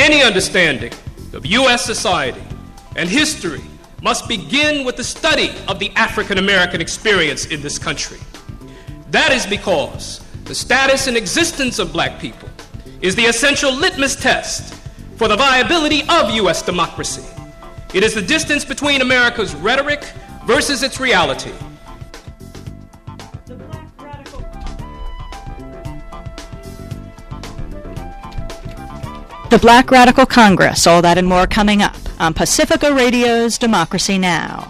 Any understanding of U.S. society and history must begin with the study of the African American experience in this country. That is because the status and existence of black people is the essential litmus test for the viability of U.S. democracy. It is the distance between America's rhetoric versus its reality. The Black Radical Congress, all that and more coming up on Pacifica Radio's Democracy Now!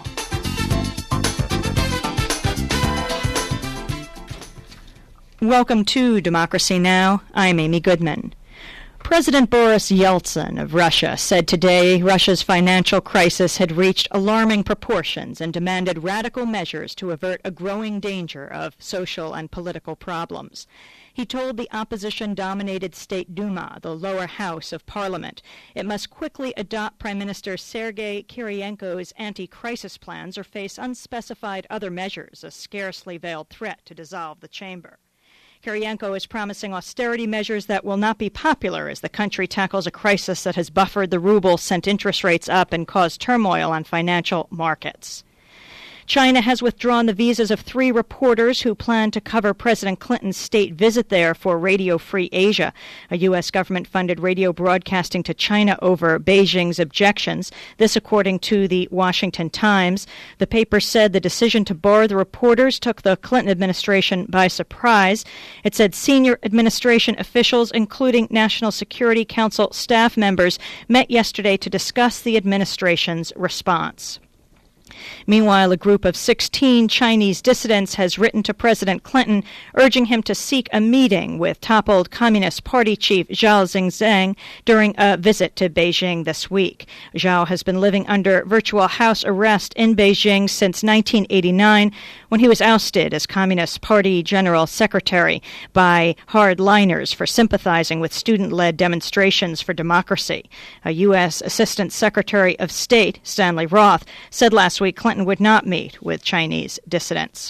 Welcome to Democracy Now! I'm Amy Goodman. President Boris Yeltsin of Russia said today Russia's financial crisis had reached alarming proportions and demanded radical measures to avert a growing danger of social and political problems. He told the opposition-dominated State Duma, the lower house of parliament, it must quickly adopt Prime Minister Sergei Kiriyenko's anti-crisis plans or face unspecified other measures, a scarcely veiled threat to dissolve the chamber. Kiriyenko is promising austerity measures that will not be popular as the country tackles a crisis that has buffered the ruble, sent interest rates up, and caused turmoil on financial markets. China has withdrawn the visas of 3 reporters who plan to cover President Clinton's state visit there for Radio Free Asia, a U.S. government-funded radio broadcasting to China over Beijing's objections. This according to the Washington Times. The paper said the decision to bar the reporters took the Clinton administration by surprise. It said senior administration officials, including National Security Council staff members, met yesterday to discuss the administration's response. Meanwhile, a group of 16 Chinese dissidents has written to President Clinton urging him to seek a meeting with toppled Communist Party chief Zhao Xingzheng during a visit to Beijing this week. Zhao has been living under virtual house arrest in Beijing since 1989 when he was ousted as Communist Party General Secretary by hardliners for sympathizing with student-led demonstrations for democracy. A U.S. Assistant Secretary of State, Stanley Roth, said last week Clinton would not meet with Chinese dissidents.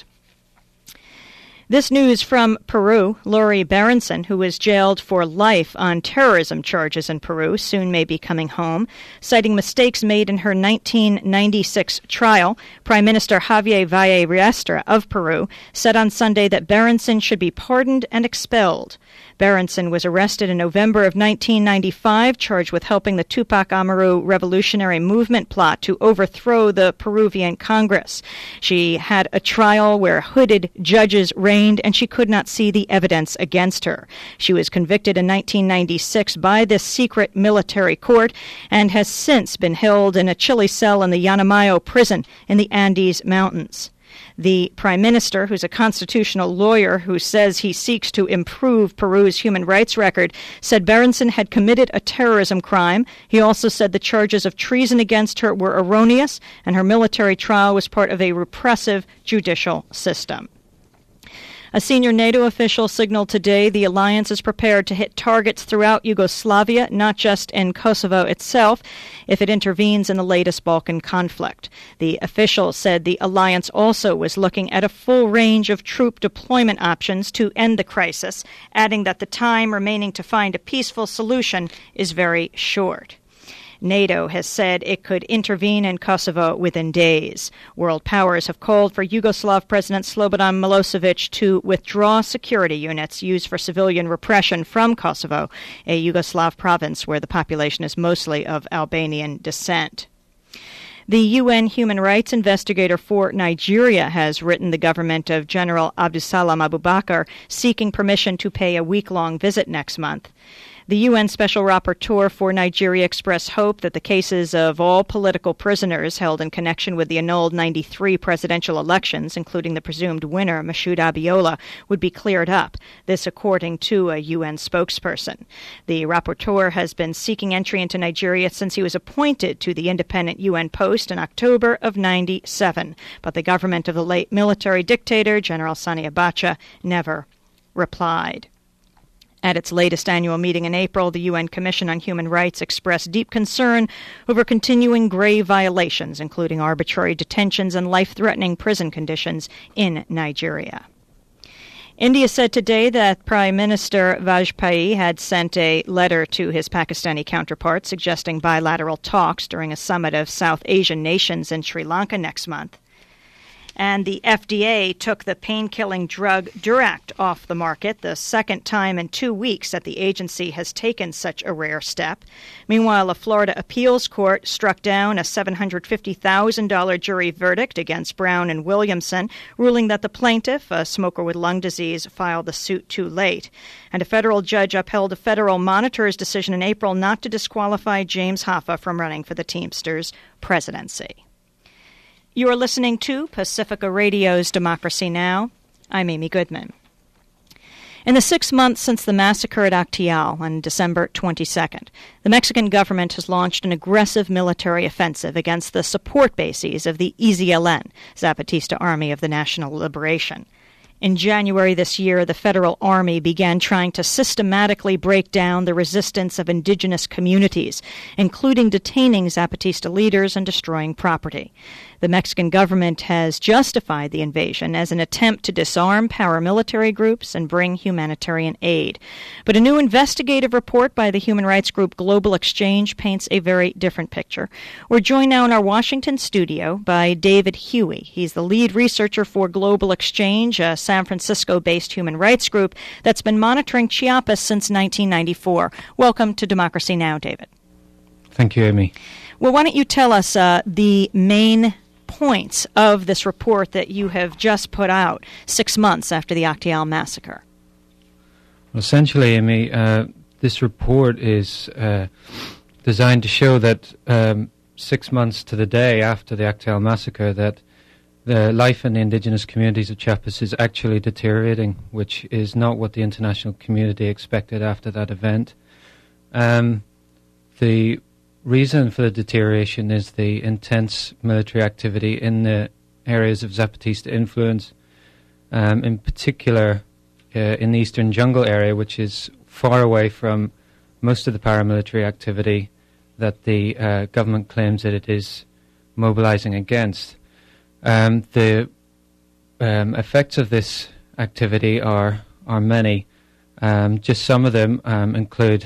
This news from Peru. Lori Berenson, who was jailed for life on terrorism charges in Peru, soon may be coming home. Citing mistakes made in her 1996 trial, Prime Minister Javier Valle Riestra of Peru said on Sunday that Berenson should be pardoned and expelled. Berenson was arrested in November of 1995, charged with helping the Tupac Amaru revolutionary movement plot to overthrow the Peruvian Congress. She had a trial where hooded judges reigned, and she could not see the evidence against her. She was convicted in 1996 by this secret military court and has since been held in a chilly cell in the Yanamayo prison in the Andes Mountains. The Prime Minister, who's a constitutional lawyer who says he seeks to improve Peru's human rights record, said Berenson had committed a terrorism crime. He also said the charges of treason against her were erroneous and her military trial was part of a repressive judicial system. A senior NATO official signaled today the alliance is prepared to hit targets throughout Yugoslavia, not just in Kosovo itself, if it intervenes in the latest Balkan conflict. The official said the alliance also was looking at a full range of troop deployment options to end the crisis, adding that the time remaining to find a peaceful solution is very short. NATO has said it could intervene in Kosovo within days. World powers have called for Yugoslav President Slobodan Milosevic to withdraw security units used for civilian repression from Kosovo, a Yugoslav province where the population is mostly of Albanian descent. The UN human rights investigator for Nigeria has written the government of General Abdusalam Abubakar seeking permission to pay a week-long visit next month. The UN Special Rapporteur for Nigeria expressed hope that the cases of all political prisoners held in connection with the annulled 93 presidential elections, including the presumed winner, Mashoud Abiola, would be cleared up. This according to a UN spokesperson. The rapporteur has been seeking entry into Nigeria since he was appointed to the independent UN post in October of 97, but the government of the late military dictator, General Sani Abacha, never replied. At its latest annual meeting in April, the UN Commission on Human Rights expressed deep concern over continuing grave violations, including arbitrary detentions and life-threatening prison conditions in Nigeria. India said today that Prime Minister Vajpayee had sent a letter to his Pakistani counterpart suggesting bilateral talks during a summit of South Asian nations in Sri Lanka next month. And the FDA took the pain-killing drug Duract off the market, the second time in 2 weeks that the agency has taken such a rare step. Meanwhile, a Florida appeals court struck down a $750,000 jury verdict against Brown and Williamson, ruling that the plaintiff, a smoker with lung disease, filed the suit too late. And a federal judge upheld a federal monitor's decision in April not to disqualify James Hoffa from running for the Teamsters presidency. You are listening to Pacifica Radio's Democracy Now! I'm Amy Goodman. In the 6 months since the massacre at Acteal on December 22nd, the Mexican government has launched an aggressive military offensive against the support bases of the EZLN, Zapatista Army of the National Liberation. In January this year, the federal army began trying to systematically break down the resistance of indigenous communities, including detaining Zapatista leaders and destroying property. The Mexican government has justified the invasion as an attempt to disarm paramilitary groups and bring humanitarian aid. But a new investigative report by the human rights group Global Exchange paints a very different picture. We're joined now in our Washington studio by David Huey. He's the lead researcher for Global Exchange, a San Francisco-based human rights group that's been monitoring Chiapas since 1994. Welcome to Democracy Now!, David. Thank you, Amy. Well, why don't you tell us the main points of this report that you have just put out 6 months after the Acteal massacre? Well, essentially, Amy, this report is designed to show that 6 months to the day after the Acteal massacre that the life in the indigenous communities of Chiapas is actually deteriorating, which is not what the international community expected after that event. The reason for the deterioration is the intense military activity in the areas of Zapatista influence, in particular in the eastern jungle area, which is far away from most of the paramilitary activity that the government claims that it is mobilizing against. The effects of this activity are many. Just some of them include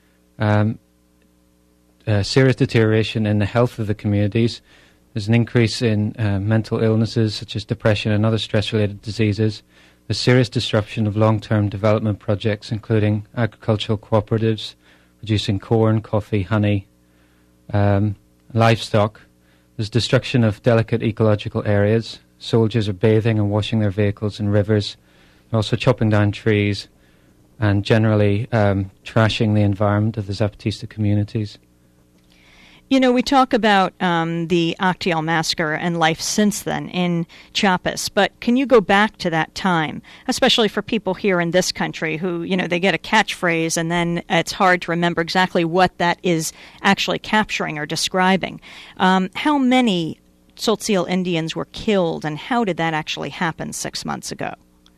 serious deterioration in the health of the communities. There's an increase in mental illnesses such as depression and other stress-related diseases. There's serious disruption of long-term development projects, including agricultural cooperatives producing corn, coffee, honey, livestock. There's destruction of delicate ecological areas. Soldiers are bathing and washing their vehicles in rivers. They're also chopping down trees and generally trashing the environment of the Zapatista communities. You know, we talk about the Acteal massacre and life since then in Chiapas, but can you go back to that time, especially for people here in this country who, you know, they get a catchphrase and then it's hard to remember exactly what that is actually capturing or describing. How many Tzotzil Indians were killed and how did that actually happen 6 months ago?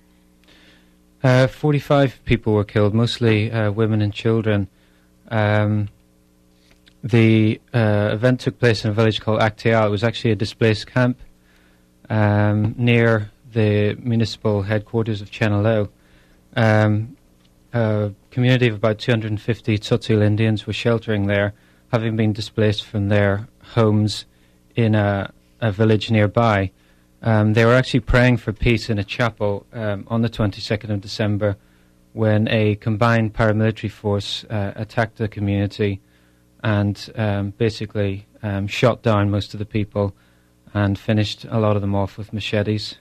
45 people were killed, mostly women and children. The event took place in a village called Acteal. It was actually a displaced camp near the municipal headquarters of Chenaló. A community of about 250 Tzotzil Indians were sheltering there, having been displaced from their homes in a village nearby. They were actually praying for peace in a chapel on the 22nd of December when a combined paramilitary force attacked the community and basically shot down most of the people and finished a lot of them off with machetes.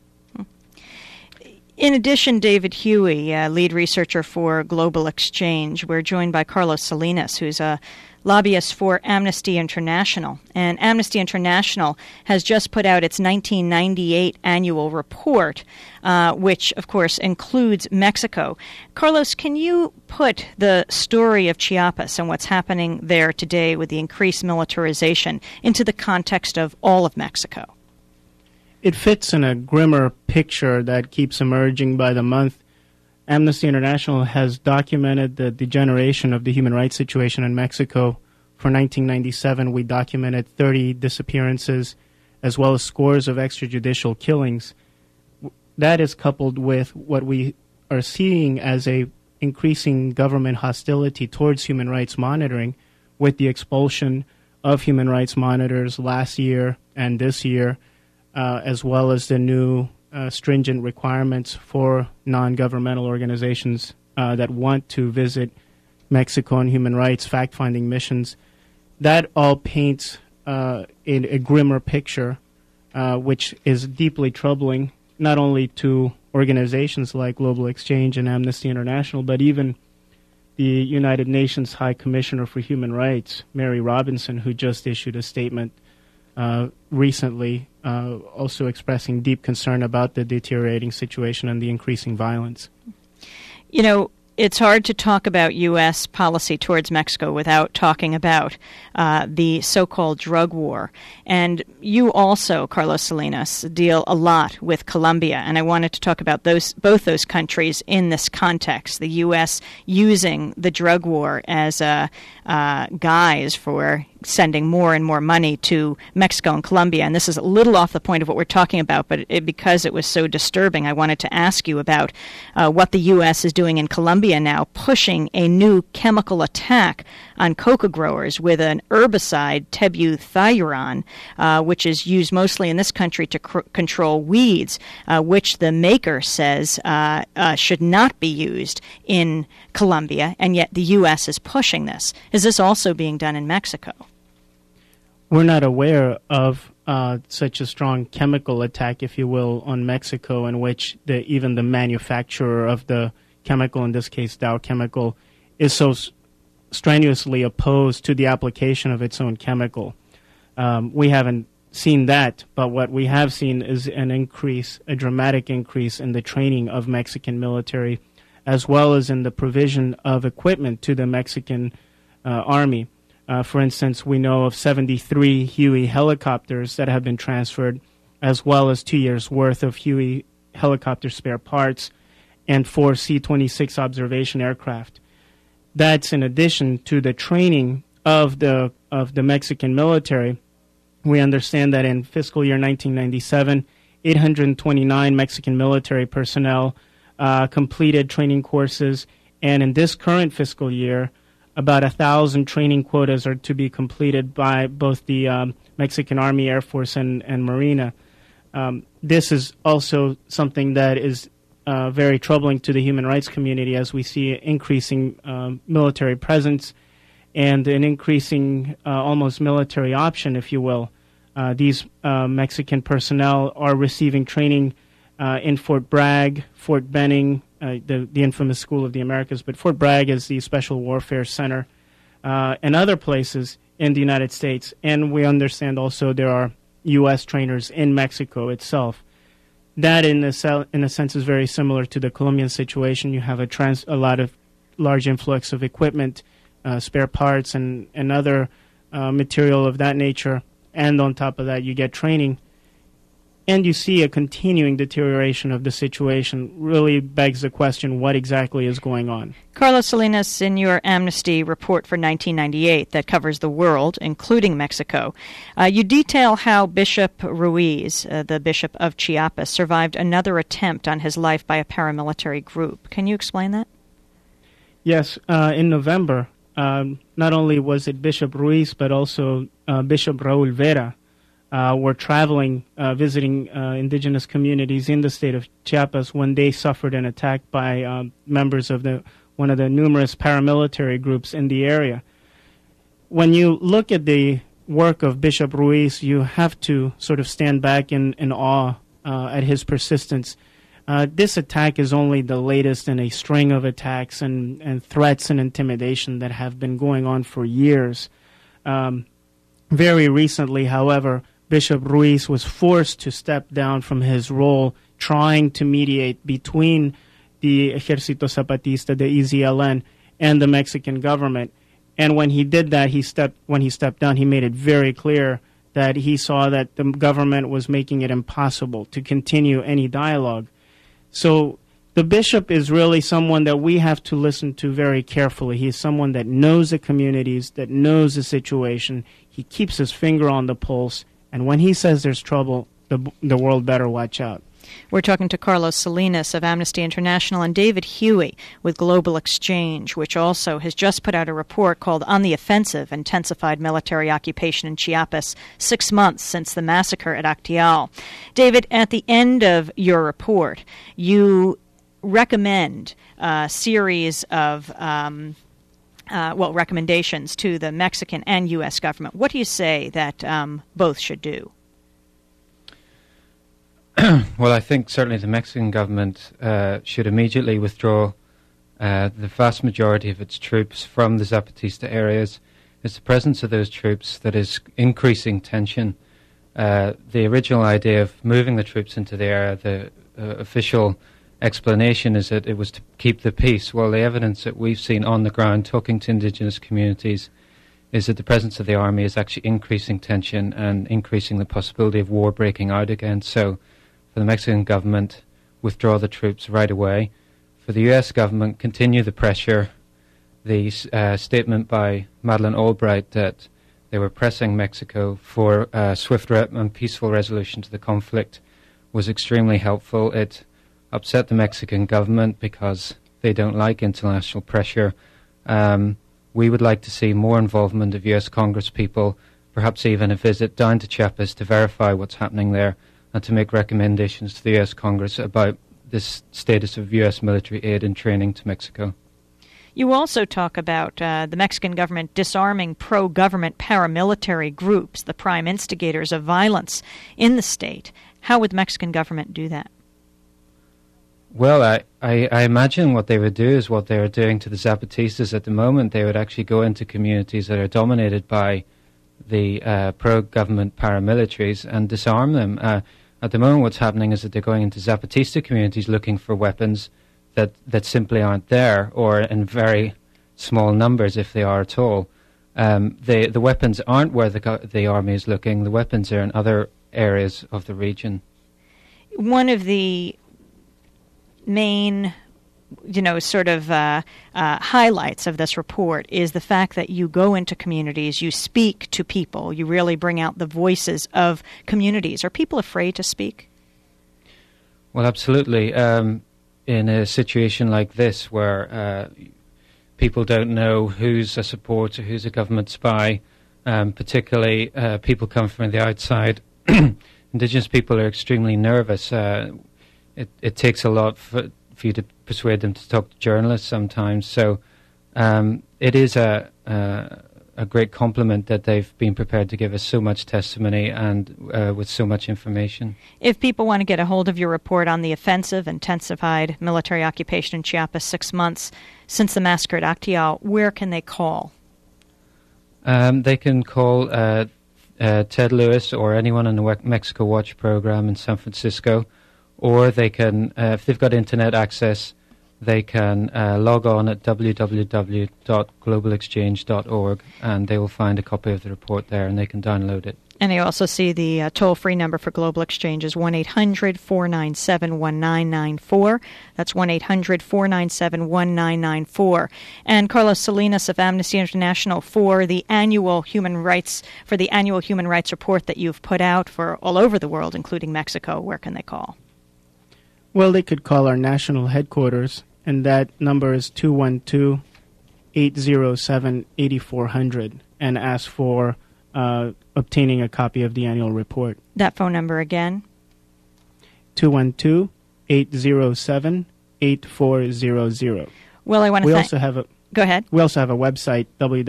In addition, David Huey, lead researcher for Global Exchange, we're joined by Carlos Salinas, who's a lobbyist for Amnesty International. And Amnesty International has just put out its 1998 annual report, which, of course, includes Mexico. Carlos, can you put the story of Chiapas and what's happening there today with the increased militarization into the context of all of Mexico? It fits in a grimmer picture that keeps emerging by the month. Amnesty International has documented the degeneration of the human rights situation in Mexico. For 1997, we documented 30 disappearances as well as scores of extrajudicial killings. that is coupled with what we are seeing as a increasing government hostility towards human rights monitoring, with the expulsion of human rights monitors last year and this year, as well as the new stringent requirements for non-governmental organizations that want to visit Mexico on human rights fact-finding missions. That all paints a grimmer picture, which is deeply troubling, not only to organizations like Global Exchange and Amnesty International, but even the United Nations High Commissioner for Human Rights, Mary Robinson, who just issued a statement recently, also expressing deep concern about the deteriorating situation and the increasing violence. You know, it's hard to talk about U.S. policy towards Mexico without talking about the so-called drug war. And you also, Carlos Salinas, deal a lot with Colombia, and I wanted to talk about both those countries in this context, the U.S. using the drug war as a guise for sending more and more money to Mexico and Colombia. And this is a little off the point of what we're talking about, but because it was so disturbing, I wanted to ask you about what the U.S. is doing in Colombia now, pushing a new chemical attack on coca growers with an herbicide, tebuthyron, which is used mostly in this country to control weeds, which the maker says should not be used in Colombia, and yet the U.S. is pushing this. Is this also being done in Mexico? We're not aware of such a strong chemical attack, if you will, on Mexico, in which even the manufacturer of the chemical, in this case Dow Chemical, is so strenuously opposed to the application of its own chemical. We haven't seen that, but what we have seen is a dramatic increase in the training of Mexican military, as well as in the provision of equipment to the Mexican army. For instance, we know of 73 Huey helicopters that have been transferred, as well as 2 years' worth of Huey helicopter spare parts and 4 C-26 observation aircraft. That's in addition to the training of the Mexican military. We understand that in fiscal year 1997, 829 Mexican military personnel completed training courses, and in this current fiscal year, about 1,000 training quotas are to be completed by both the Mexican Army, Air Force, and Marina. This is also something that is very troubling to the human rights community, as we see increasing military presence and an increasing almost military option, if you will. These Mexican personnel are receiving training in Fort Bragg, Fort Benning, the infamous School of the Americas, but Fort Bragg is the Special Warfare Center, and other places in the United States. And we understand also there are U.S. trainers in Mexico itself. That, in a sense, is very similar to the Colombian situation. You have a lot of large influx of equipment, spare parts, and other material of that nature. And on top of that, you get training. And you see a continuing deterioration of the situation. Really begs the question, what exactly is going on? Carlos Salinas, in your Amnesty report for 1998 that covers the world, including Mexico, you detail how Bishop Ruiz, the Bishop of Chiapas, survived another attempt on his life by a paramilitary group. Can you explain that? Yes. In November, not only was it Bishop Ruiz, but also Bishop Raul Vera, were traveling, visiting indigenous communities in the state of Chiapas when they suffered an attack by members of one of the numerous paramilitary groups in the area. When you look at the work of Bishop Ruiz, you have to sort of stand back in awe at his persistence. This attack is only the latest in a string of attacks and threats and intimidation that have been going on for years. Very recently, however, Bishop Ruiz was forced to step down from his role trying to mediate between the Ejército Zapatista, the EZLN, and the Mexican government. And when he did that, when he stepped down, he made it very clear that he saw that the government was making it impossible to continue any dialogue. So the bishop is really someone that we have to listen to very carefully. He is someone that knows the communities, that knows the situation. He keeps his finger on the pulse. And when he says there's trouble, the world better watch out. We're talking to Carlos Salinas of Amnesty International and David Huey with Global Exchange, which also has just put out a report called On the Offensive, Intensified Military Occupation in Chiapas, 6 months since the massacre at Actial. David, at the end of your report, you recommend a series of recommendations to the Mexican and U.S. government. What do you say that both should do? Well, I think certainly the Mexican government should immediately withdraw the vast majority of its troops from the Zapatista areas. It's the presence of those troops that is increasing tension. The original idea of moving the troops into the area, the official explanation is that it was to keep the peace. Well, the evidence that we've seen on the ground talking to indigenous communities is that the presence of the army is actually increasing tension and increasing the possibility of war breaking out again. So for the Mexican government, withdraw the troops right away. For the U.S. government, continue the pressure. The statement by Madeleine Albright that they were pressing Mexico for swift and peaceful resolution to the conflict was extremely helpful. It upset the Mexican government because they don't like international pressure. We would like to see more involvement of U.S. Congress people, perhaps even a visit down to Chiapas to verify what's happening there and to make recommendations to the U.S. Congress about this status of U.S. military aid and training to Mexico. You also talk about the Mexican government disarming pro-government paramilitary groups, the prime instigators of violence in the state. How would the Mexican government do that? Well, I imagine what they would do is what they are doing to the Zapatistas at the moment. They would actually go into communities that are dominated by the pro-government paramilitaries and disarm them. At the moment, what's happening is that they're going into Zapatista communities looking for weapons that simply aren't there, or in very small numbers, if they are at all. The weapons aren't where the army is looking. The weapons are in other areas of the region. One of the main, highlights of this report is the fact that you go into communities, you speak to people, you really bring out the voices of communities. Are people afraid to speak? Well, absolutely. In a situation like this where people don't know who's a supporter, who's a government spy, particularly people come from the outside, indigenous people are extremely nervous. It takes a lot for you to persuade them to talk to journalists sometimes. So it is a great compliment that they've been prepared to give us so much testimony and with so much information. If people want to get a hold of your report on the offensive, intensified military occupation in Chiapas 6 months since the massacre at Actial, where can they call? They can call Ted Lewis or anyone on the Mexico Watch program in San Francisco. Or they can, if they've got internet access, they can log on at www.globalexchange.org and they will find a copy of the report there and they can download it. And you also see the toll-free number for Global Exchange is 1-800-497-1994. That's 1-800-497-1994. And Carlos Salinas of Amnesty International for the annual human rights report that you've put out for all over the world, including Mexico. Where can they call? Well, they could call our national headquarters, and that number is 212-807-8400, and ask for obtaining a copy of the annual report. That phone number again? 212-807-8400. Well, I want to Go ahead. We also have a website,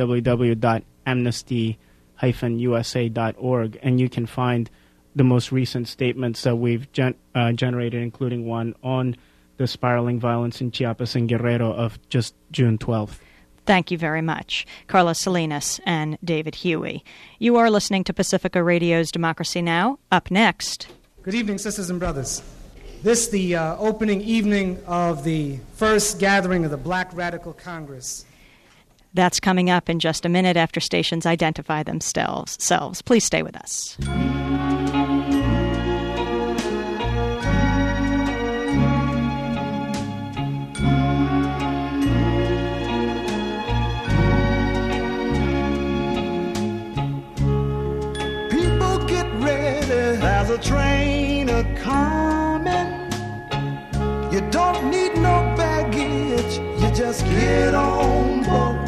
www.amnesty-usa.org, and you can find the most recent statements that we've generated, including one on the spiraling violence in Chiapas and Guerrero of just June 12th. Thank you very much, Carlos Salinas and David Huey. You are listening to Pacifica Radio's Democracy Now! Up next. Good evening, sisters and brothers. This the opening evening of the first gathering of the Black Radical Congress. That's coming up in just a minute after stations identify themselves. Please stay with us. People get ready, there's a train a-coming. just get on board.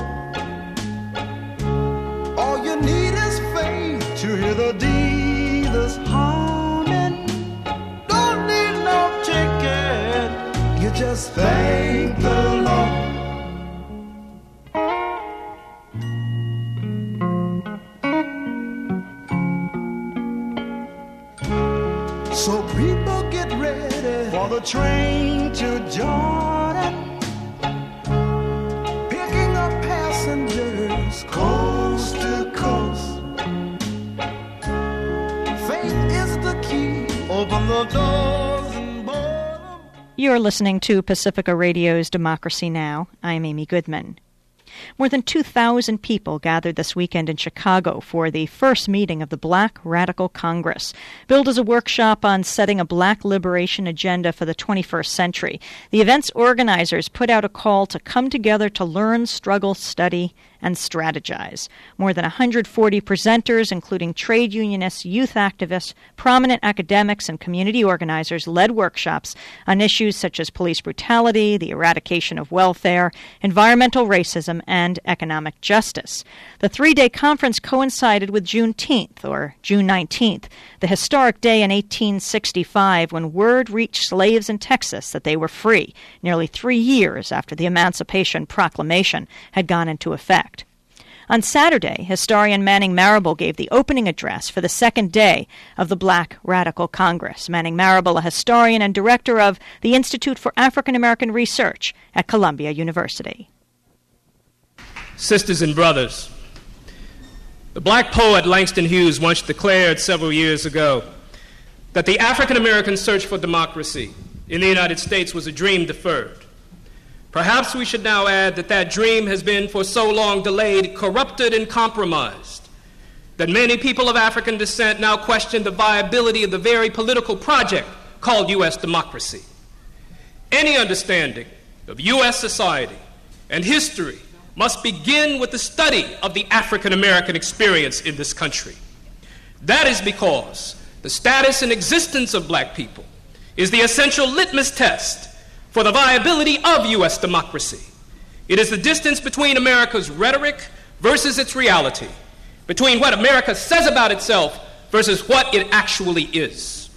All you need is faith to hear the dealers humming. Don't need no ticket, you just thank the Lord. So people get ready for the train to Jordan, picking up passengers coast to coast. Faith is the key, open the doors and board them. You're listening to Pacifica Radio's Democracy Now! I'm Amy Goodman. More than 2,000 people gathered this weekend in Chicago for the first meeting of the Black Radical Congress, billed as a workshop on setting a black liberation agenda for the 21st century. The event's organizers put out a call to come together to learn, struggle, study, and strategize. More than 140 presenters, including trade unionists, youth activists, prominent academics, and community organizers, led workshops on issues such as police brutality, the eradication of welfare, environmental racism, and economic justice. The three-day conference coincided with Juneteenth, or June 19th, the historic day in 1865 when word reached slaves in Texas that they were free, nearly 3 years after the Emancipation Proclamation had gone into effect. On Saturday, historian Manning Marable gave the opening address for the second day of the Black Radical Congress. Manning Marable, a historian and director of the Institute for African American Research at Columbia University. Sisters and brothers, the black poet Langston Hughes once declared several years ago that the African American search for democracy in the United States was a dream deferred. Perhaps we should now add that that dream has been for so long delayed, corrupted, and compromised that many people of African descent now question the viability of the very political project called U.S. democracy. Any understanding of U.S. society and history must begin with the study of the African American experience in this country. That is because the status and existence of black people is the essential litmus test for the viability of U.S. democracy. It is the distance between America's rhetoric versus its reality, between what America says about itself versus what it actually is.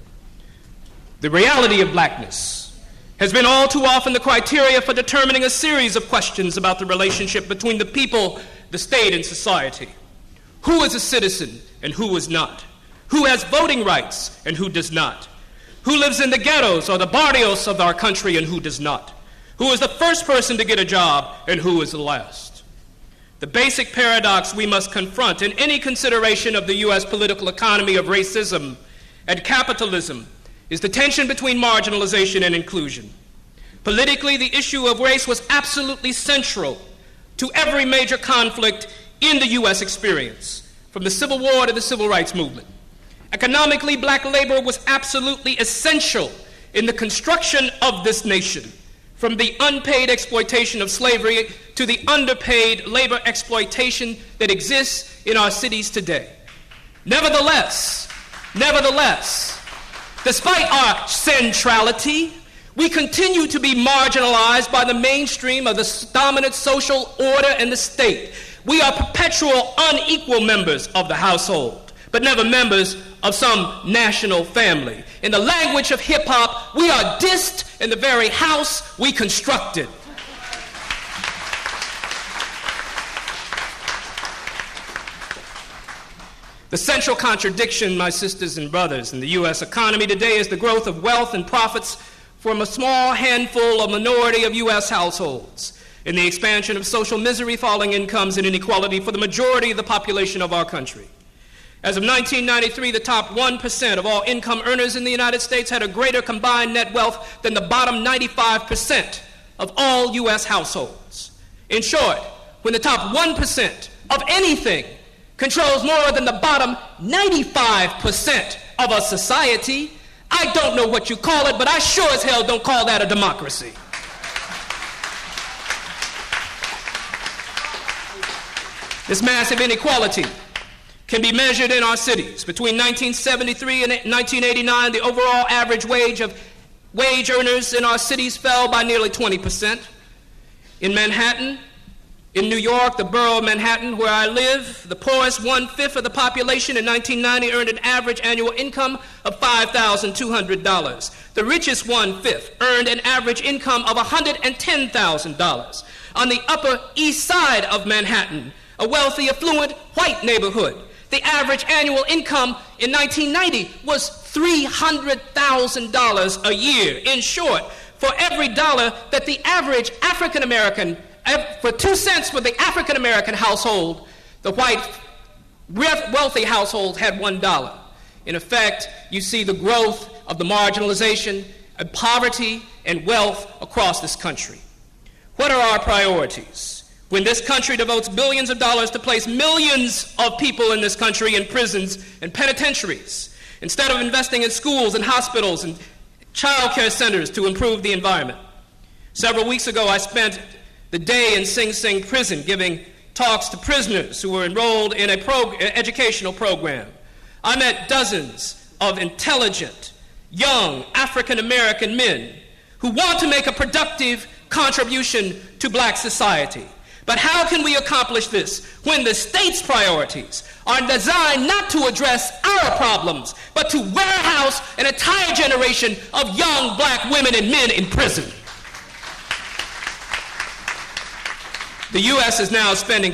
The reality of blackness has been all too often the criteria for determining a series of questions about the relationship between the people, the state, and society. Who is a citizen and who is not? Who has voting rights and who does not? Who lives in the ghettos or the barrios of our country and who does not? Who is the first person to get a job and who is the last? The basic paradox we must confront in any consideration of the U.S. political economy of racism and capitalism is the tension between marginalization and inclusion. Politically, the issue of race was absolutely central to every major conflict in the U.S. experience, from the Civil War to the Civil Rights Movement. Economically, black labor was absolutely essential in the construction of this nation, from the unpaid exploitation of slavery to the underpaid labor exploitation that exists in our cities today. Nevertheless, despite our centrality, we continue to be marginalized by the mainstream of the dominant social order and the state. We are perpetual unequal members of the household, but never members of some national family. In the language of hip-hop, we are dissed in the very house we constructed. The central contradiction, my sisters and brothers, in the U.S. economy today is the growth of wealth and profits from a small handful of minority of U.S. households, and the expansion of social misery, falling incomes, and inequality for the majority of the population of our country. As of 1993, the top 1% of all income earners in the United States had a greater combined net wealth than the bottom 95% of all U.S. households. In short, when the top 1% of anything controls more than the bottom 95% of a society, I don't know what you call it, but I sure as hell don't call that a democracy. This massive inequality can be measured in our cities. Between 1973 and 1989, the overall average wage of wage earners in our cities fell by nearly 20%. In Manhattan, in New York, the borough of Manhattan, where I live, the poorest 1/5 of the population in 1990 earned an average annual income of $5,200. The richest 1/5 earned an average income of $110,000. On the Upper East Side of Manhattan, a wealthy, affluent, white neighborhood, the average annual income in 1990 was $300,000 a year. In short, for every dollar that the average African-American, for 2 cents for the African-American household, the white wealthy household had $1. In effect, you see the growth of the marginalization and poverty and wealth across this country. What are our priorities? When this country devotes billions of dollars to place millions of people in this country in prisons and penitentiaries, instead of investing in schools and hospitals and child care centers to improve the environment. Several weeks ago, I spent the day in Sing Sing prison giving talks to prisoners who were enrolled in an educational program. I met dozens of intelligent, young African-American men who want to make a productive contribution to black society. But how can we accomplish this when the state's priorities are designed not to address our problems, but to warehouse an entire generation of young black women and men in prison? The U.S. is now spending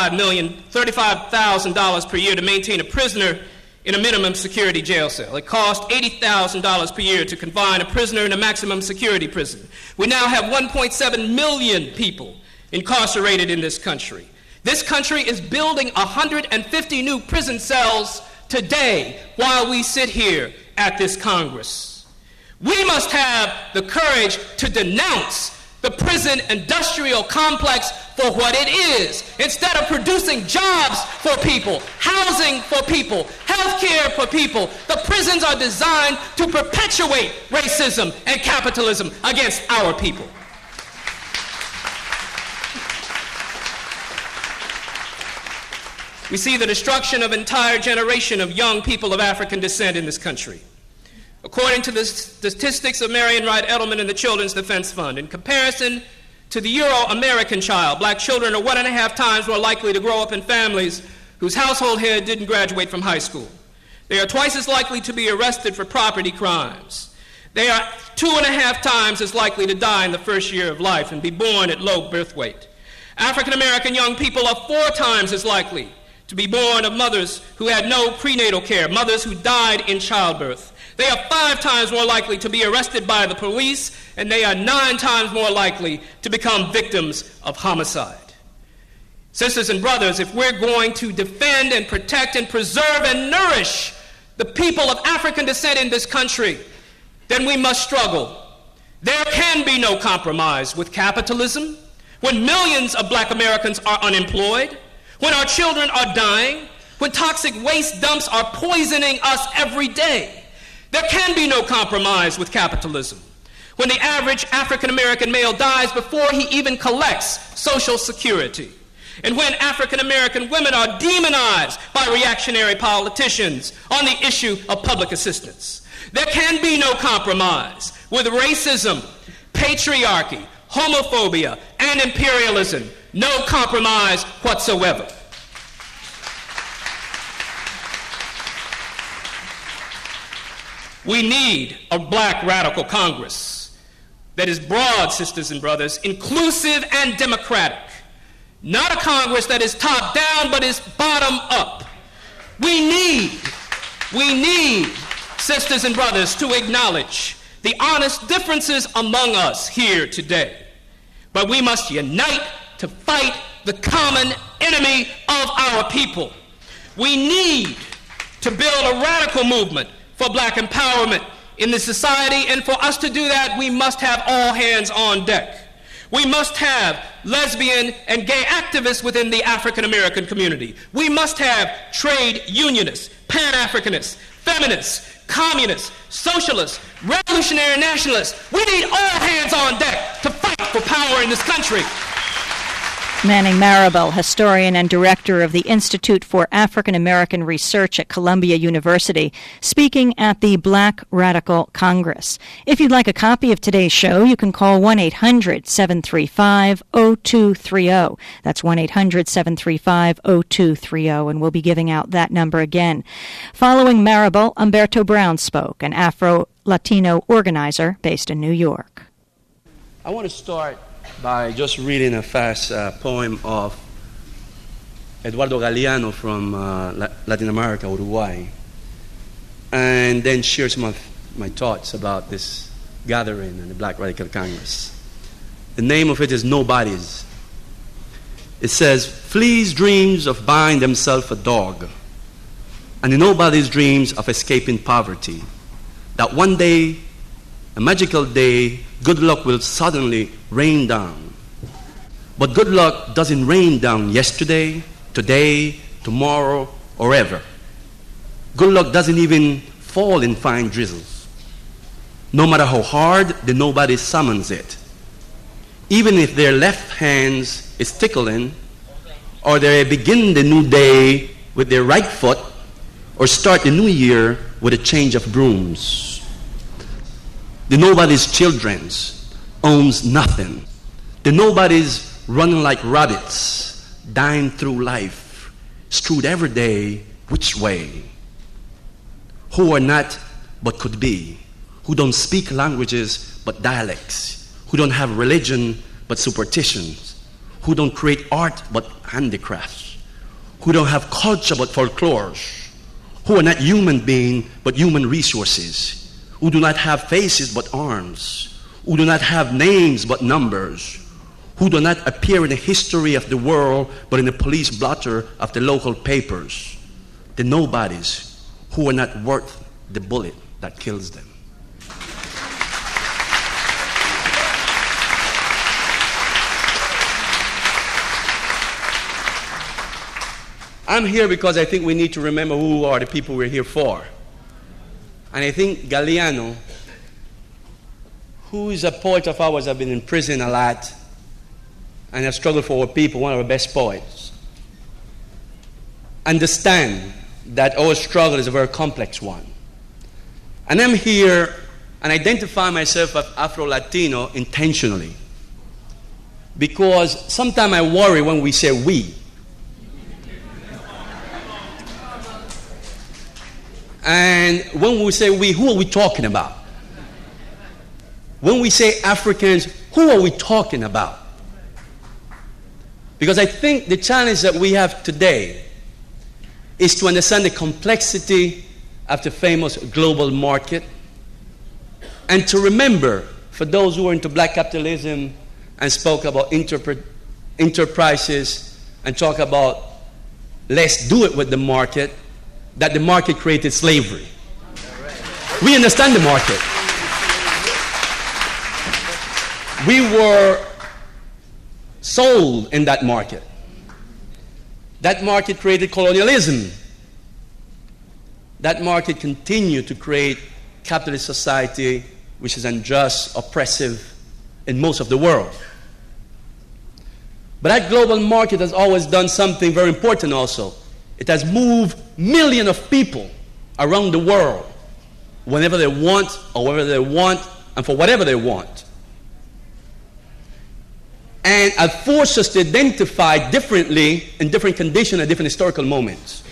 $35,000 per year to maintain a prisoner in a minimum security jail cell. It costs $80,000 per year to confine a prisoner in a maximum security prison. We now have 1.7 million people incarcerated in this country. This country is building 150 new prison cells today while we sit here at this Congress. We must have the courage to denounce the prison industrial complex for what it is. Instead of producing jobs for people, housing for people, health care for people, the prisons are designed to perpetuate racism and capitalism against our people. We see the destruction of an entire generation of young people of African descent in this country. According to the statistics of Marian Wright Edelman and the Children's Defense Fund, in comparison to the Euro-American child, black children are 1.5 times more likely to grow up in families whose household head didn't graduate from high school. They are twice as likely to be arrested for property crimes. They are 2.5 times as likely to die in the first year of life and be born at low birth weight. African-American young people are 4 times as likely to be born of mothers who had no prenatal care, mothers who died in childbirth. They are 5 times more likely to be arrested by the police, and they are 9 times more likely to become victims of homicide. Sisters and brothers, if we're going to defend and protect and preserve and nourish the people of African descent in this country, then we must struggle. There can be no compromise with capitalism when millions of black Americans are unemployed, when our children are dying, when toxic waste dumps are poisoning us every day. There can be no compromise with capitalism when the average African-American male dies before he even collects Social Security, and when African-American women are demonized by reactionary politicians on the issue of public assistance. There can be no compromise with racism, patriarchy, homophobia, and imperialism. No compromise whatsoever. We need a black radical Congress that is broad, sisters and brothers, inclusive and democratic. Not a Congress that is top down but is bottom up. We need, sisters and brothers, to acknowledge the honest differences among us here today. But we must unite to fight the common enemy of our people. We need to build a radical movement for black empowerment in this society, and for us to do that, we must have all hands on deck. We must have lesbian and gay activists within the African American community. We must have trade unionists, Pan-Africanists, feminists, communists, socialists, revolutionary nationalists. We need all hands on deck to fight for power in this country. Manning Marable, historian and director of the Institute for African American Research at Columbia University, speaking at the Black Radical Congress. If you'd like a copy of today's show, you can call 1-800-735-0230. That's 1-800-735-0230, and we'll be giving out that number again. Following Marable, Humberto Brown spoke, an Afro-Latino organizer based in New York. I want to start by just reading a fast poem of Eduardo Galeano from Latin America, Uruguay, and then share some of my thoughts about this gathering and the Black Radical Congress. The name of it is Nobodies. It says, fleas dreams of buying themselves a dog, and the nobodies dreams of escaping poverty, that one day, a magical day, good luck will suddenly rain down. But good luck doesn't rain down yesterday, today, tomorrow, or ever. Good luck doesn't even fall in fine drizzles. No matter how hard the nobody summons it. Even if their left hands is tickling, or they begin the new day with their right foot, or start the new year with a change of brooms. The nobody's children's owns nothing. The nobody's running like rabbits, dying through life, strewed every day, which way? Who are not but could be, who don't speak languages but dialects, who don't have religion but superstitions, who don't create art but handicrafts, who don't have culture but folklores, who are not human beings but human resources, who do not have faces but arms, who do not have names but numbers, who do not appear in the history of the world but in the police blotter of the local papers, the nobodies who are not worth the bullet that kills them. I'm here because I think we need to remember who are the people we're here for. And I think Galeano, who is a poet of ours, has been in prison a lot and has struggled for our people, one of our best poets, understand that our struggle is a very complex one. And I'm here and identify myself as Afro-Latino intentionally because sometimes I worry when we say we. And when we say we, who are we talking about? When we say Africans, who are we talking about? Because I think the challenge that we have today is to understand the complexity of the famous global market and to remember, for those who are into black capitalism and spoke about enterprises and talk about let's do it with the market, that the market created slavery. We understand the market. We were sold in that market. That market created colonialism. That market continued to create capitalist society, which is unjust, oppressive in most of the world. But that global market has always done something very important also. It has moved millions of people around the world whenever they want, or wherever they want, and for whatever they want. And it forced us to identify differently in different conditions at different historical moments.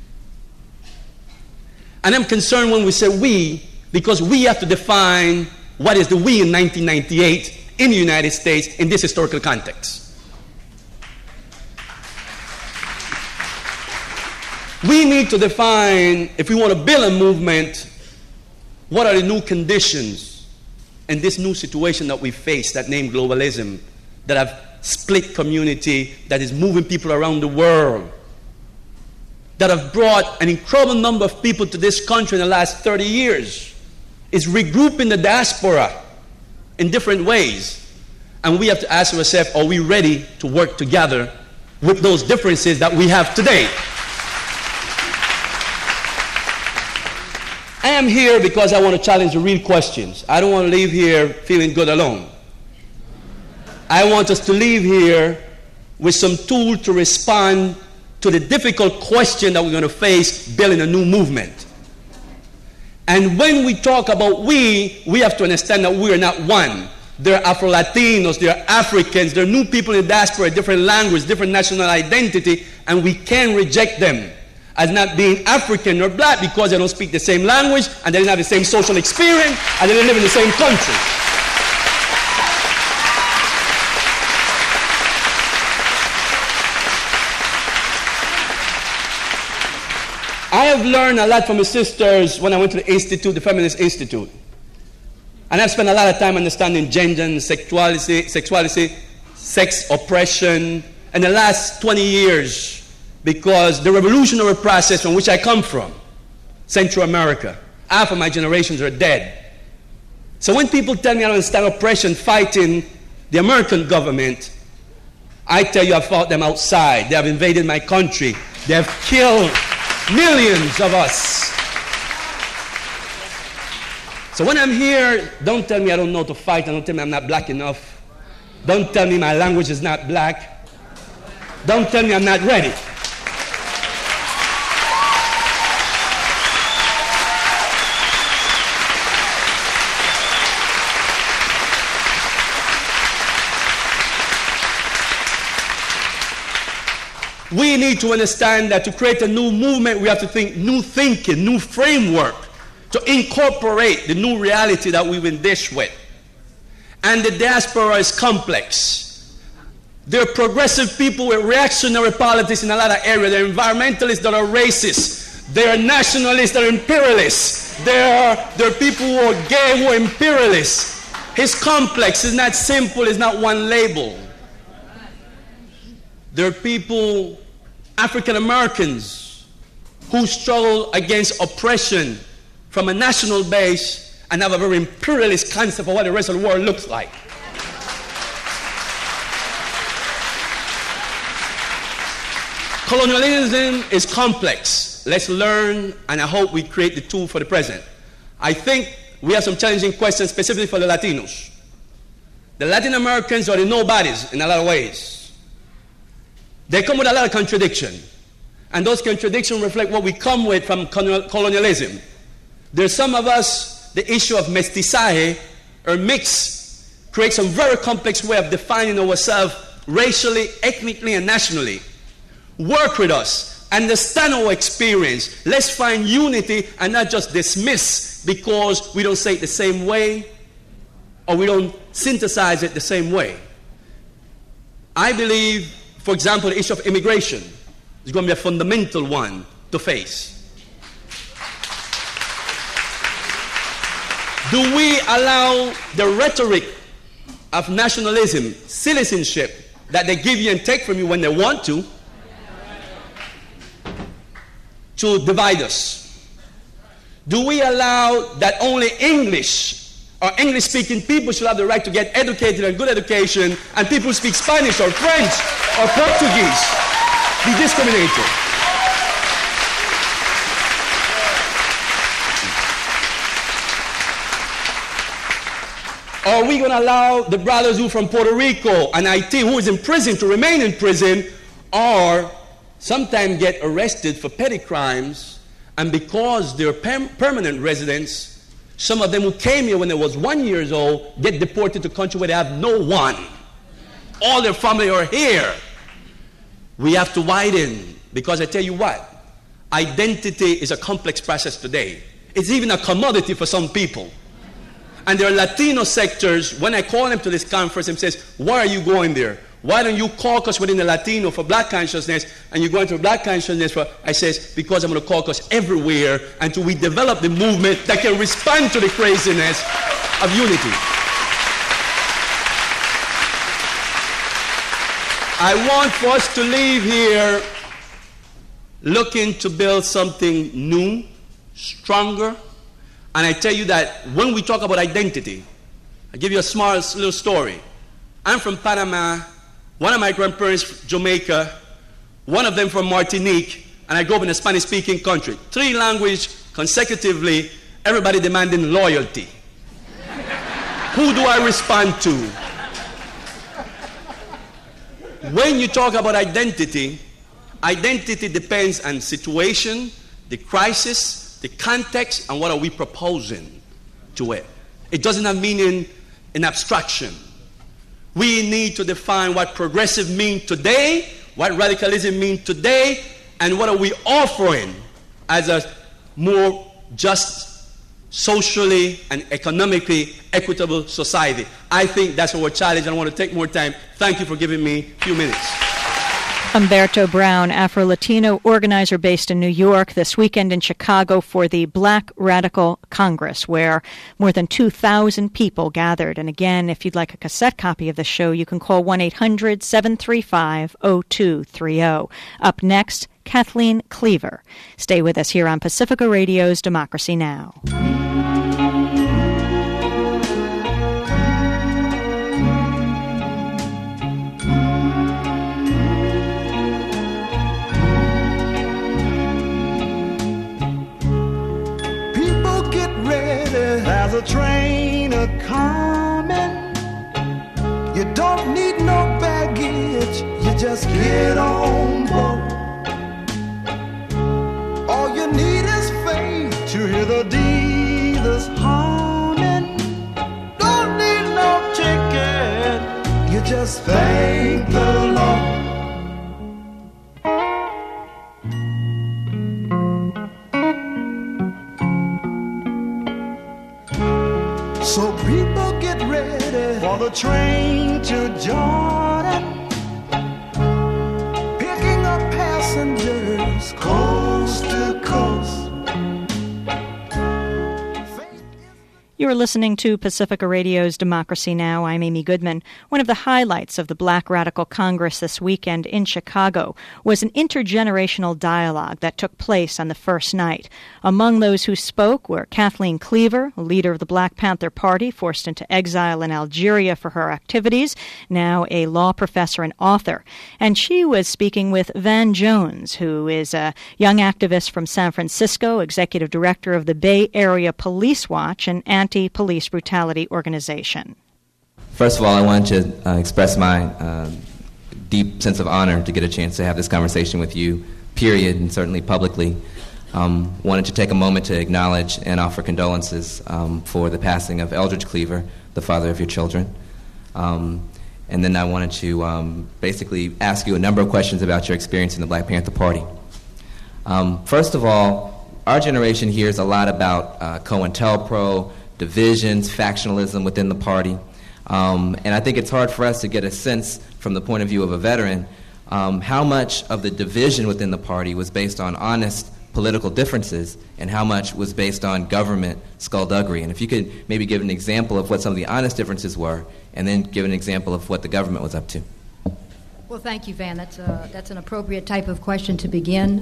And I'm concerned when we say we, because we have to define what is the we in 1998 in the United States in this historical context. We need to define, if we want to build a movement, what are the new conditions in this new situation that we face, that named globalism, that have split community, that is moving people around the world, that have brought an incredible number of people to this country in the last 30 years, is regrouping the diaspora in different ways. And we have to ask ourselves, are we ready to work together with those differences that we have today? I am here because I want to challenge the real questions. I don't want to leave here feeling good alone. I want us to leave here with some tool to respond to the difficult question that we're going to face building a new movement. And when we talk about we have to understand that we are not one. There are Afro-Latinos, there are Africans, there are new people in the diaspora, different language, different national identity, and we can reject them as not being African or black because they don't speak the same language, and they don't have the same social experience, and they don't live in the same country. I have learned a lot from my sisters when I went to the Institute, the Feminist Institute. And I've spent a lot of time understanding gender and sexuality, sex oppression in the last 20 years because the revolutionary process from which I come from, Central America, half of my generations are dead. So when people tell me I don't understand oppression fighting the American government, I tell you I fought them outside. They have invaded my country. They have killed millions of us. So when I'm here, don't tell me I don't know to fight, and don't tell me I'm not black enough. Don't tell me my language is not black. Don't tell me I'm not ready. We need to understand that to create a new movement, we have to think new thinking, new framework, to incorporate the new reality that we've been dished with. And the diaspora is complex. There are progressive people with reactionary politics in a lot of areas. There are environmentalists that are racist. There are nationalists that are imperialists. There are people who are gay who are imperialists. It's complex. It's not simple. It's not one label. There are people, African Americans, who struggle against oppression from a national base and have a very imperialist concept of what the rest of the world looks like. Colonialism is complex. Let's learn, and I hope we create the tool for the present. I think we have some challenging questions specifically for the Latinos. The Latin Americans are the nobodies in a lot of ways. They come with a lot of contradiction. And those contradictions reflect what we come with from colonialism. There's some of us, the issue of mestizaje, or mix, creates some very complex way of defining ourselves racially, ethnically, and nationally. Work with us. Understand our experience. Let's find unity and not just dismiss because we don't say it the same way or we don't synthesize it the same way. I believe, for example, the issue of immigration is going to be a fundamental one to face. Do we allow the rhetoric of nationalism, citizenship, that they give you and take from you when they want to divide us? Do we allow that only English or English-speaking people should have the right to get educated and good education, and people who speak Spanish or French or Portuguese be discriminated? Are we going to allow the brothers who from Puerto Rico and Haiti who is in prison to remain in prison or sometimes get arrested for petty crimes, and because they're permanent residents, some of them who came here when they was 1 year old get deported to a country where they have no one. All their family are here. We have to widen, because I tell you what, identity is a complex process today. It's even a commodity for some people. And there are Latino sectors, when I call them to this conference and says, why are you going there? Why don't you caucus within the Latino for black consciousness, and you're going to black consciousness for, I says, because I'm going to caucus everywhere until we develop the movement that can respond to the craziness of unity. I want for us to leave here looking to build something new, stronger. And I tell you that when we talk about identity, I'll give you a small little story. I'm from Panama. One of my grandparents from Jamaica, one of them from Martinique, and I grew up in a Spanish-speaking country. 3 languages consecutively, everybody demanding loyalty. Who do I respond to? when you talk about identity, identity depends on situation, the crisis, the context, and what are we proposing to it. It doesn't have meaning in abstraction. We need to define what progressive means today, what radicalism means today, and what are we offering as a more just, socially and economically equitable society. I think that's our challenge. I don't want to take more time. Thank you for giving me a few minutes. Humberto Brown, Afro-Latino organizer based in New York, this weekend in Chicago for the Black Radical Congress, where more than 2,000 people gathered. And again, if you'd like a cassette copy of the show, you can call 1-800-735-0230. Up next, Kathleen Cleaver. Stay with us here on Pacifica Radio's Democracy Now! There's a train a-coming. You don't need no baggage. You just get on board. All you need is faith to hear the dealers humming. Don't need no ticket. You just thank the Lord. So people get ready for the train to Jordan, picking up passengers coast to coast. You are listening to Pacifica Radio's Democracy Now! I'm Amy Goodman. One of the highlights of the Black Radical Congress this weekend in Chicago was an intergenerational dialogue that took place on the first night. Among those who spoke were Kathleen Cleaver, leader of the Black Panther Party, forced into exile in Algeria for her activities, now a law professor and author. And she was speaking with Van Jones, who is a young activist from San Francisco, executive director of the Bay Area Police Watch, and anti-police brutality organization. First of all, I wanted to express my deep sense of honor to get a chance to have this conversation with you, period, and certainly publicly. Wanted to take a moment to acknowledge and offer condolences for the passing of Eldridge Cleaver, the father of your children. And then I wanted to basically ask you a number of questions about your experience in the Black Panther Party. First of all, our generation hears a lot about COINTELPRO, divisions, factionalism within the party. And I think it's hard for us to get a sense from the point of view of a veteran how much of the division within the party was based on honest political differences and how much was based on government skullduggery. And if you could maybe give an example of what some of the honest differences were and then give an example of what the government was up to. Well, thank you, Van. That's an appropriate type of question to begin.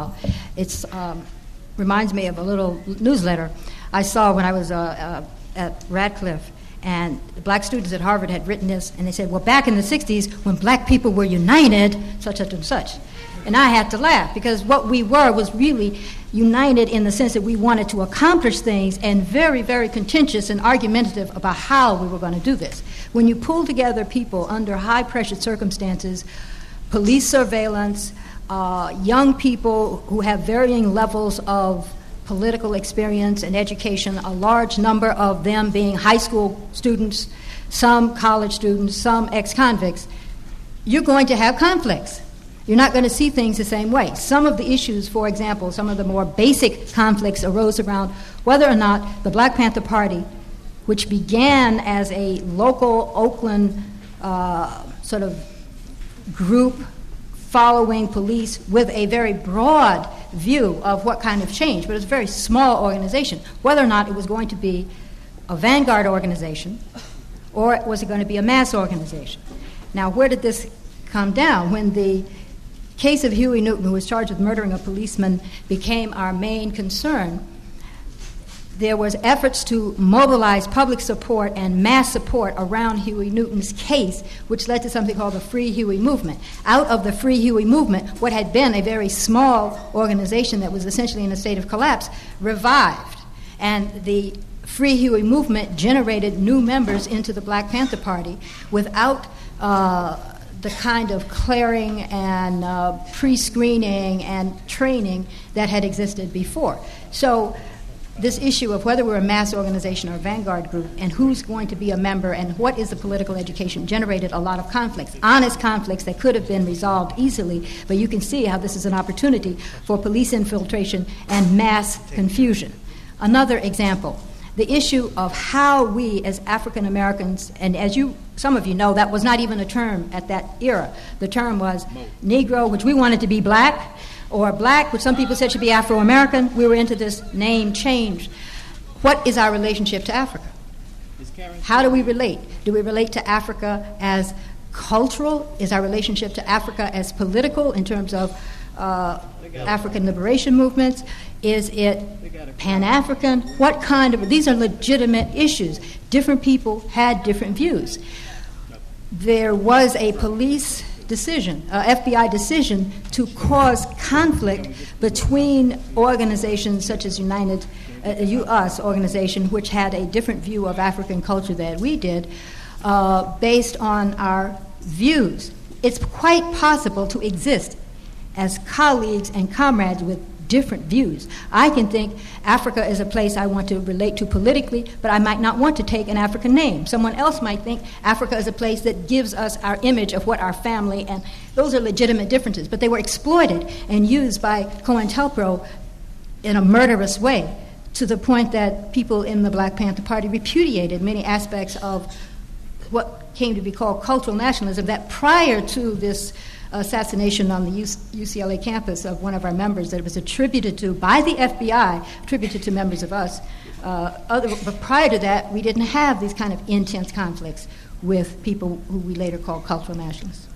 It reminds me of a little newsletter I saw when I was at Radcliffe, and the black students at Harvard had written this, and they said, well, back in the 60s, when black people were united, such and such. And I had to laugh, because what we were was really united in the sense that we wanted to accomplish things and very, very contentious and argumentative about how we were going to do this. When you pull together people under high-pressure circumstances, police surveillance, young people who have varying levels of political experience and education, a large number of them being high school students, some college students, some ex-convicts, you're going to have conflicts. You're not going to see things the same way. Some of the issues, for example, some of the more basic conflicts arose around whether or not the Black Panther Party, which began as a local Oakland sort of group following police with a very broad view of what kind of change, but it's a very small organization, whether or not it was going to be a vanguard organization or was it going to be a mass organization. Now, where did this come down? When the case of Huey Newton, who was charged with murdering a policeman, became our main concern, there was efforts to mobilize public support and mass support around Huey Newton's case, which led to something called the Free Huey Movement. Out of the Free Huey Movement, what had been a very small organization that was essentially in a state of collapse revived. And the Free Huey Movement generated new members into the Black Panther Party without the kind of clearing and pre-screening and training that had existed before. So this issue of whether we're a mass organization or a vanguard group and who's going to be a member and what is the political education generated a lot of conflicts, honest conflicts that could have been resolved easily, but you can see how this is an opportunity for police infiltration and mass confusion. Another example, the issue of how we as African Americans, and as some of you know, that was not even a term at that era. The term was Negro, which we wanted to be black, or black, which some people said should be Afro-American. We were into this name change. What is our relationship to Africa? How do we relate? Do we relate to Africa as cultural? Is our relationship to Africa as political in terms of African liberation movements? Is it Pan-African? What kind of... These are legitimate issues. Different people had different views. There was a police decision, FBI decision, to cause conflict between organizations such as US organization, which had a different view of African culture than we did, based on our views. It's quite possible to exist as colleagues and comrades with different views. I can think Africa is a place I want to relate to politically, but I might not want to take an African name. Someone else might think Africa is a place that gives us our image of what our family, and those are legitimate differences, but they were exploited and used by COINTELPRO in a murderous way, to the point that people in the Black Panther Party repudiated many aspects of what came to be called cultural nationalism, that prior to this assassination on the UCLA campus of one of our members that was attributed to, by the FBI, attributed to members of us. But prior to that, we didn't have these kind of intense conflicts with people who we later called cultural nationalists.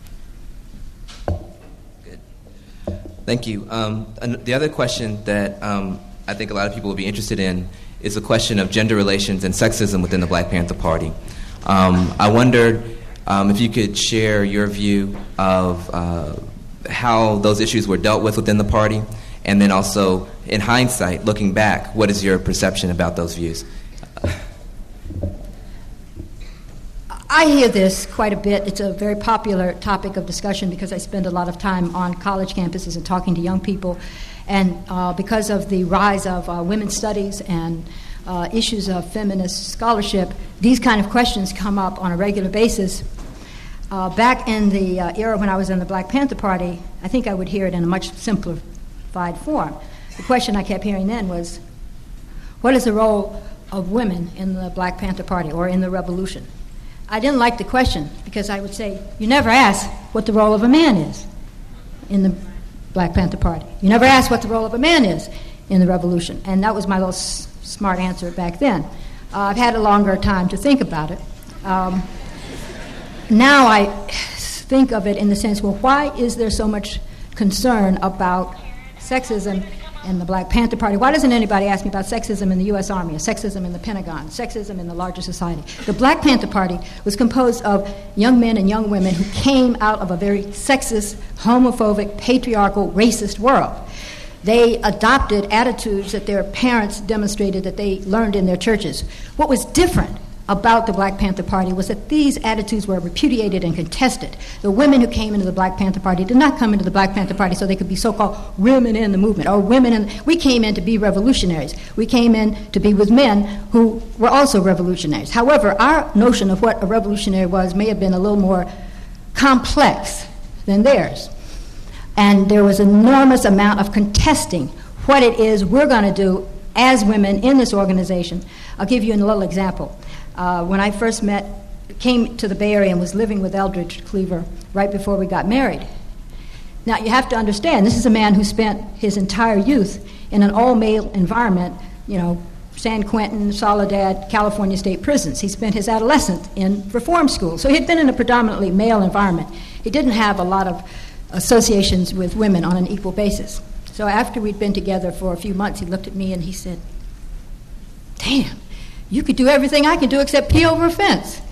Good. Thank you. And the other question that I think a lot of people will be interested in is the question of gender relations and sexism within the Black Panther Party. I wondered if you could share your view of how those issues were dealt with within the party, and then also, in hindsight, looking back, what is your perception about those views? I hear this quite a bit. It's a very popular topic of discussion because I spend a lot of time on college campuses and talking to young people. And because of the rise of women's studies and issues of feminist scholarship, these kind of questions come up on a regular basis. Back in the era when I was in the Black Panther Party, I think I would hear it in a much simplified form. The question I kept hearing then was, what is the role of women in the Black Panther Party or in the revolution? I didn't like the question because I would say, you never ask what the role of a man is in the Black Panther Party. You never ask what the role of a man is in the revolution. And that was my little smart answer back then. I've had a longer time to think about it. Now I think of it in the sense, well, why is there so much concern about sexism in the Black Panther Party? Why doesn't anybody ask me about sexism in the U.S. Army, or sexism in the Pentagon, sexism in the larger society? The Black Panther Party was composed of young men and young women who came out of a very sexist, homophobic, patriarchal, racist world. They adopted attitudes that their parents demonstrated that they learned in their churches. What was different about the Black Panther Party was that these attitudes were repudiated and contested. The women who came into the Black Panther Party did not come into the Black Panther Party so they could be so-called women in the movement, or women in... We came in to be revolutionaries. We came in to be with men who were also revolutionaries. However, our notion of what a revolutionary was may have been a little more complex than theirs. And there was an enormous amount of contesting what it is we're going to do as women in this organization. I'll give you a little example. When I first came to the Bay Area and was living with Eldridge Cleaver right before we got married. Now, you have to understand, this is a man who spent his entire youth in an all-male environment, San Quentin, Soledad, California state prisons. He spent his adolescence in reform school. So he'd been in a predominantly male environment. He didn't have a lot of associations with women on an equal basis. So after we'd been together for a few months, he looked at me and he said, "Damn, you could do everything I can do except pee over a fence."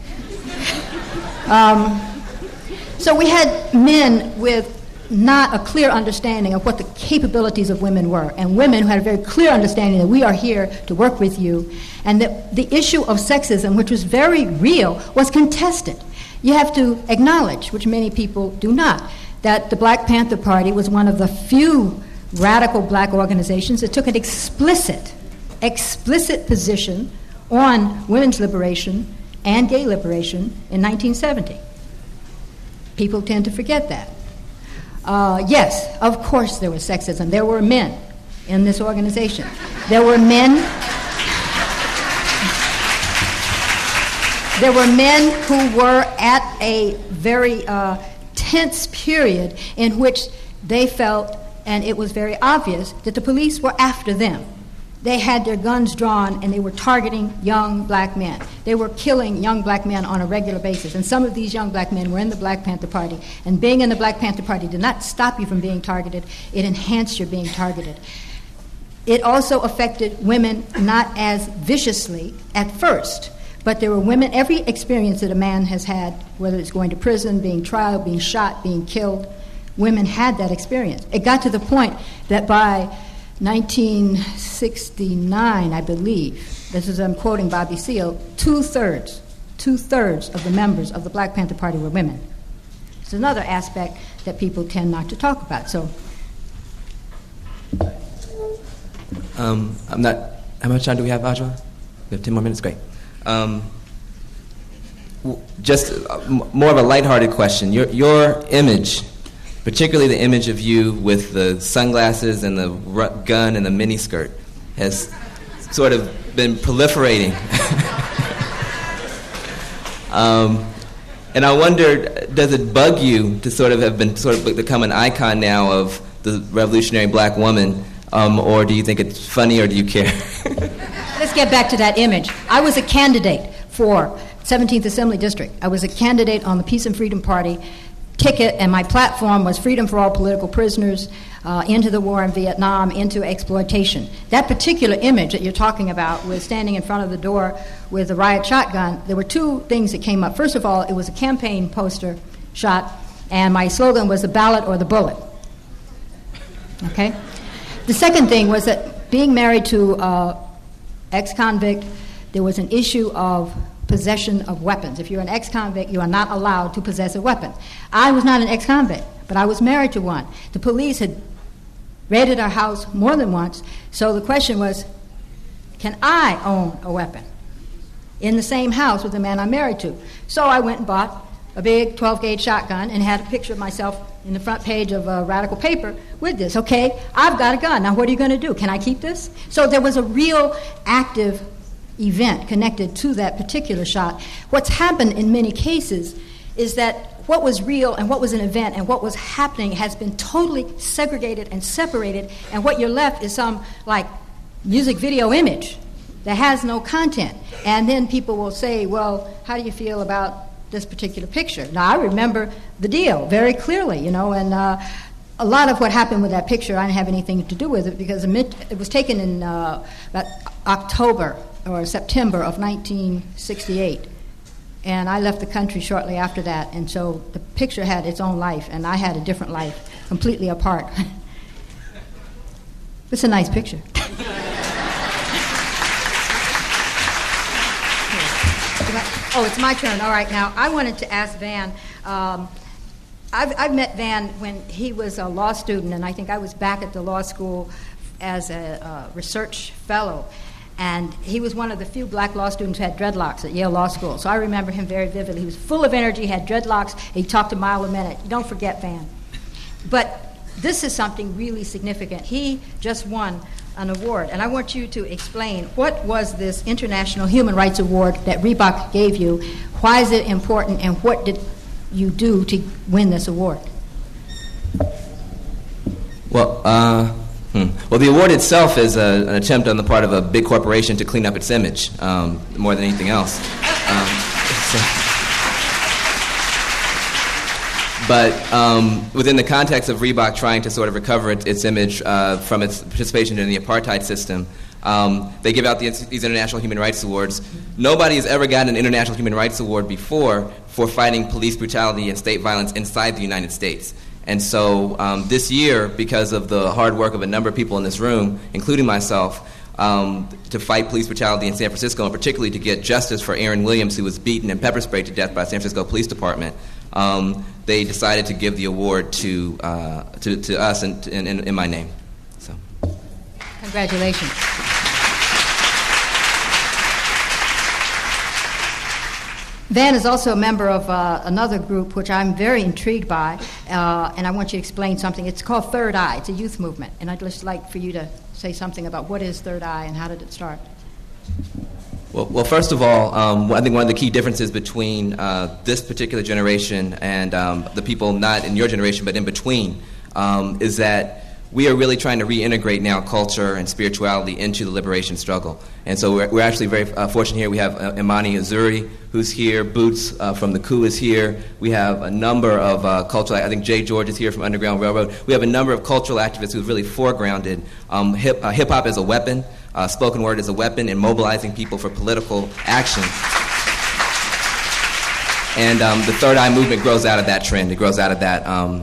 So we had men with not a clear understanding of what the capabilities of women were, and women who had a very clear understanding that we are here to work with you, and that the issue of sexism, which was very real, was contested. You have to acknowledge, which many people do not, that the Black Panther Party was one of the few radical black organizations that took an explicit position on women's liberation and gay liberation in 1970. People tend to forget that. Yes, of course there was sexism. There were men in this organization. There were men who were at a very tense period in which they felt, and it was very obvious, that the police were after them. They had their guns drawn and they were targeting young black men. They were killing young black men on a regular basis. And some of these young black men were in the Black Panther Party. And being in the Black Panther Party did not stop you from being targeted. It enhanced your being targeted. It also affected women not as viciously at first. But there were women, every experience that a man has had, whether it's going to prison, being tried, being shot, being killed, women had that experience. It got to the point that by 1969, I believe, this is, I'm quoting Bobby Seale, two-thirds of the members of the Black Panther Party were women. It's another aspect that people tend not to talk about. So, how much time do we have, Ajwa? We have 10 more minutes, great. Just more of a lighthearted question. Your image, particularly the image of you with the sunglasses and the gun and the miniskirt, has sort of been proliferating. And I wonder, does it bug you to sort of have been become an icon now of the revolutionary black woman, or do you think it's funny, or do you care? Let's get back to that image. I was a candidate for 17th Assembly District. I was a candidate on the Peace and Freedom Party ticket, and my platform was freedom for all political prisoners, into the war in Vietnam, into exploitation. That particular image that you're talking about was standing in front of the door with a riot shotgun. There were two things that came up. First of all, it was a campaign poster shot, and my slogan was the ballot or the bullet. Okay? The second thing was that being married to ex-convict, there was an issue of possession of weapons. If you're an ex-convict, you are not allowed to possess a weapon. I was not an ex-convict, but I was married to one. The police had raided our house more than once, so the question was, can I own a weapon in the same house with the man I'm married to? So I went and bought a big 12-gauge shotgun and had a picture of myself in the front page of a Radical paper with this. Okay, I've got a gun. Now what are you going to do? Can I keep this? So there was a real active event connected to that particular shot. What's happened in many cases is that what was real and what was an event and what was happening has been totally segregated and separated, and what you're left is some like music video image that has no content. And then people will say, well, how do you feel about this particular picture? Now, I remember the deal very clearly, and a lot of what happened with that picture, I didn't have anything to do with it because it was taken in about October or September of 1968. And I left the country shortly after that, and so the picture had its own life, and I had a different life, completely apart. It's a nice picture. Oh, it's my turn. All right, now, I wanted to ask Van. I've met Van when he was a law student, and I think I was back at the law school as a research fellow. And he was one of the few black law students who had dreadlocks at Yale Law School. So I remember him very vividly. He was full of energy, had dreadlocks. He talked a mile a minute. Don't forget Van. But this is something really significant. He just won an award. And I want you to explain, what was this International Human Rights Award that Reebok gave you? Why is it important, and what did you do to win this award? Well, the award itself is an attempt on the part of a big corporation to clean up its image, more than anything else. But within the context of Reebok trying to sort of recover its image from its participation in the apartheid system, they give out these International Human Rights Awards. Nobody has ever gotten an International Human Rights Award before for fighting police brutality and state violence inside the United States. And so this year, because of the hard work of a number of people in this room, including myself, to fight police brutality in San Francisco, and particularly to get justice for Aaron Williams, who was beaten and pepper sprayed to death by the San Francisco Police Department, they decided to give the award to us and in my name. So, congratulations. Van is also a member of another group which I'm very intrigued by, and I want you to explain something. It's called Third Eye. It's a youth movement, and I'd just like for you to say something about what is Third Eye and how did it start? Well, first of all, I think one of the key differences between this particular generation and the people not in your generation but in between is that we are really trying to reintegrate now culture and spirituality into the liberation struggle. And so we're actually very fortunate here. We have Imani Azuri, who's here. Boots from the Coup is here. We have a number of cultural, I think Jay George is here from Underground Railroad. We have a number of cultural activists who've really foregrounded hip-hop as a weapon, spoken word as a weapon, and mobilizing people for political action. And the Third Eye movement grows out of that trend. It grows out of that.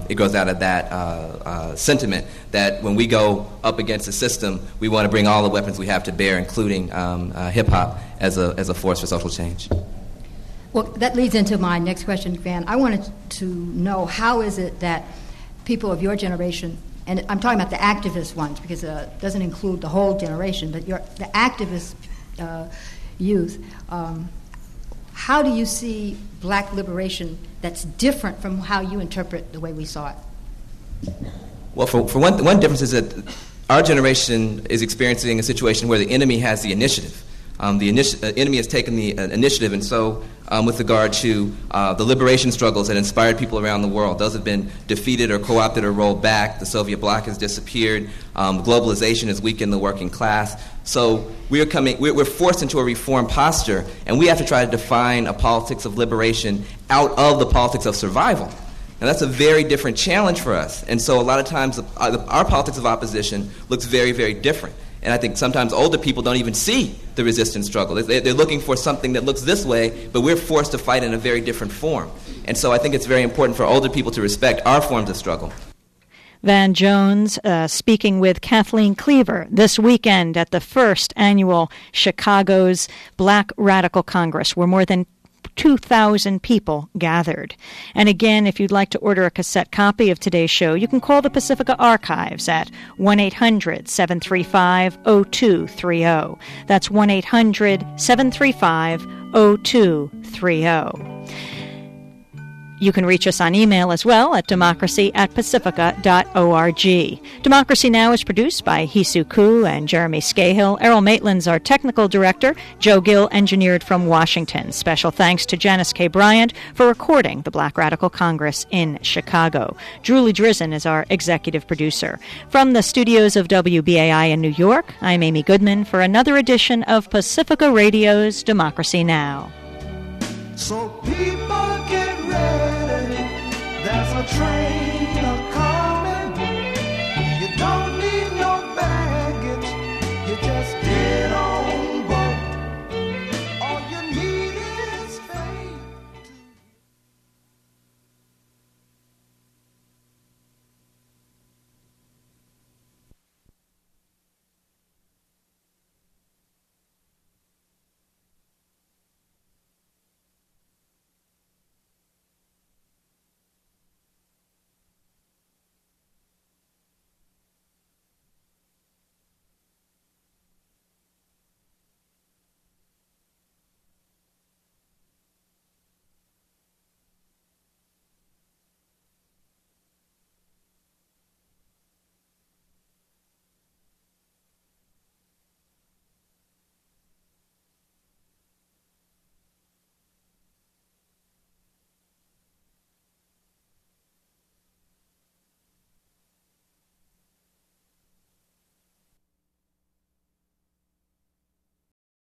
Sentiment that when we go up against the system, we want to bring all the weapons we have to bear, including hip hop as a force for social change. Well, that leads into my next question, Van. I wanted to know how is it that people of your generation, and I'm talking about the activist ones because it doesn't include the whole generation, but the activist youth. How do you see black liberation that's different from how you interpret the way we saw it? Well, for one difference is that our generation is experiencing a situation where the enemy has the initiative. The enemy has taken the initiative, and so with regard to the liberation struggles that inspired people around the world, those have been defeated or co-opted or rolled back. The Soviet bloc has disappeared. Globalization has weakened the working class. So we're forced into a reform posture, and we have to try to define a politics of liberation out of the politics of survival. And that's a very different challenge for us. And so a lot of times our politics of opposition looks very, very different. And I think sometimes older people don't even see the resistance struggle. They're looking for something that looks this way, but we're forced to fight in a very different form. And so I think it's very important for older people to respect our forms of struggle. Van Jones speaking with Kathleen Cleaver this weekend at the first annual Chicago's Black Radical Congress, where more than 2,000 people gathered. And again, if you'd like to order a cassette copy of today's show, you can call the Pacifica Archives at 1-800-735-0230. That's 1-800-735-0230. You can reach us on email as well at democracy@pacifica.org. Democracy Now! Is produced by Hisu Ku and Jeremy Scahill. Errol Maitland's our technical director. Joe Gill engineered from Washington. Special thanks to Janice K. Bryant for recording the Black Radical Congress in Chicago. Julie Drizzen is our executive producer. From the studios of WBAI in New York, I'm Amy Goodman for another edition of Pacifica Radio's Democracy Now! So people get ready, there's a train a